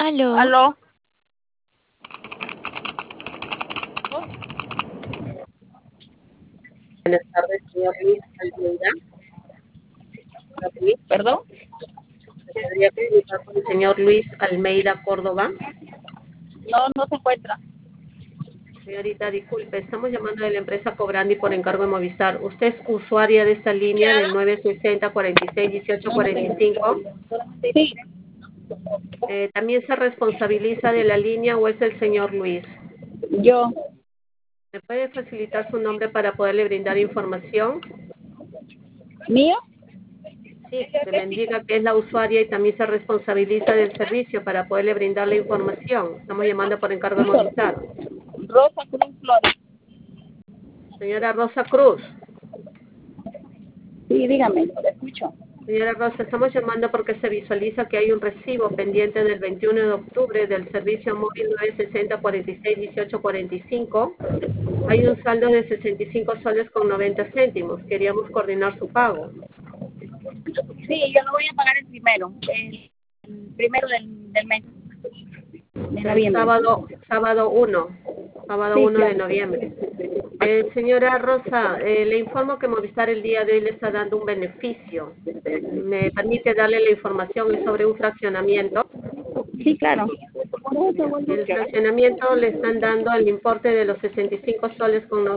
Aló. Aló. Buenas tardes, señor Luis Almeida. Luis, ¿Perdón? ¿me podría comunicar con el señor Luis Almeida Córdoba? No se encuentra. Señorita, disculpe, estamos llamando de la empresa Cobrandi por encargo de Movistar. ¿Usted es usuaria de esta línea del 960-46-18-45? Sí, ¿También se responsabiliza de la línea o es el señor Luis? yo. ¿Me puede facilitar su nombre para poderle brindar información? ¿Mío? Sí, que me indica que es la usuaria y también se responsabiliza del servicio para poderle brindar la información. Estamos llamando por encargo de Movistar. Rosa Cruz Flores. Señora Rosa Cruz. Sí, dígame, lo escucho. Señora Rosa, estamos llamando porque se visualiza que hay un recibo pendiente del 21 de octubre del servicio móvil 960-46-18-45. Hay un saldo de 65 soles con 90 céntimos. Queríamos coordinar su pago. Sí, yo lo voy a pagar el primero del mes de El noviembre. sábado 1 Sí, de claro. noviembre. Señora Rosa, le informo que Movistar el día de hoy le está dando un beneficio. ¿Me permite darle la información? Es sobre un fraccionamiento. Sí, claro. El fraccionamiento le están dando el importe de los 65 soles con